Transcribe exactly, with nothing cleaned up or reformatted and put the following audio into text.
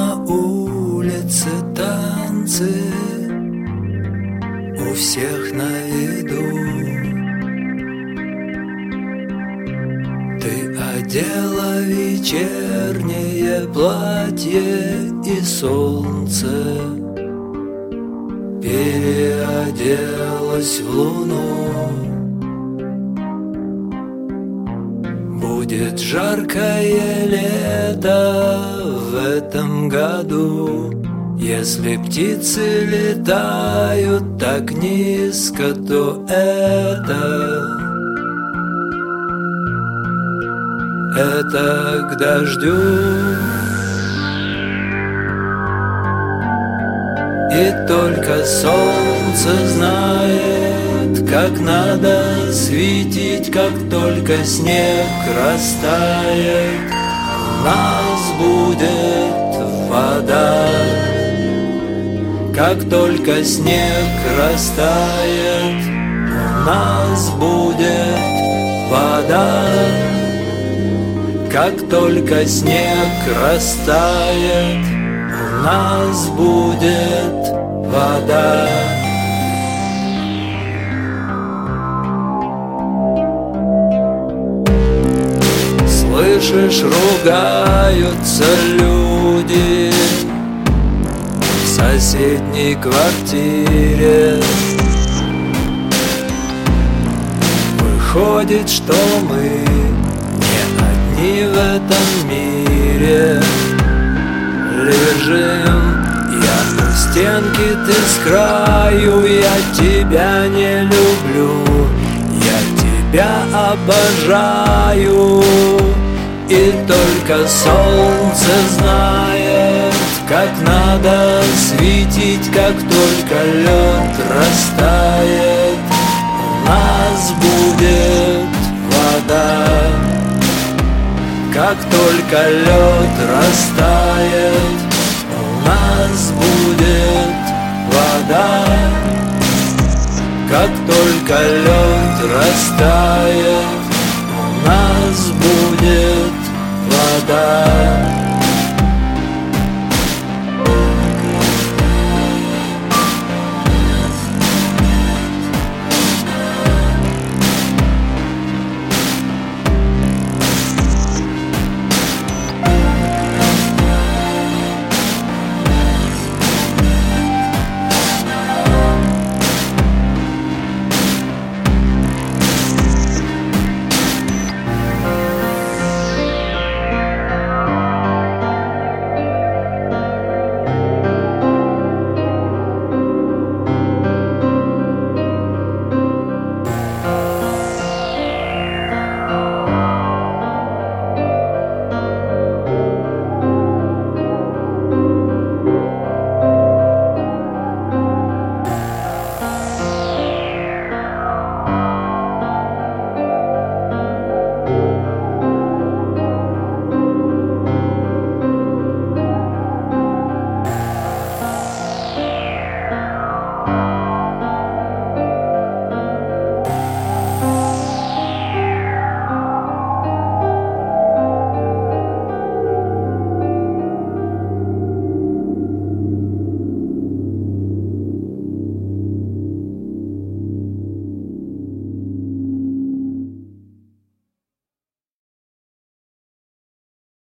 на улице танцы, у всех на виду. Ты одела вечернее платье, и солнце переоделось в луну. Будет жаркое лето в этом году, если птицы летают так низко, то это Это к дождю. И только солнце знает, как надо светить, как только снег растает, у нас будет вода. Как только снег растает, у нас будет вода. Как только снег растает, у нас будет вода. Слышишь, ругаются люди в соседней квартире. Выходит, что мы не в этом мире лежим. Я у стенки, ты с краю, я тебя не люблю, я тебя обожаю. И только солнце знает, как надо светить, как только лед растает, у нас будет вода. Как только лед растает, у нас будет вода. Как только лед растает,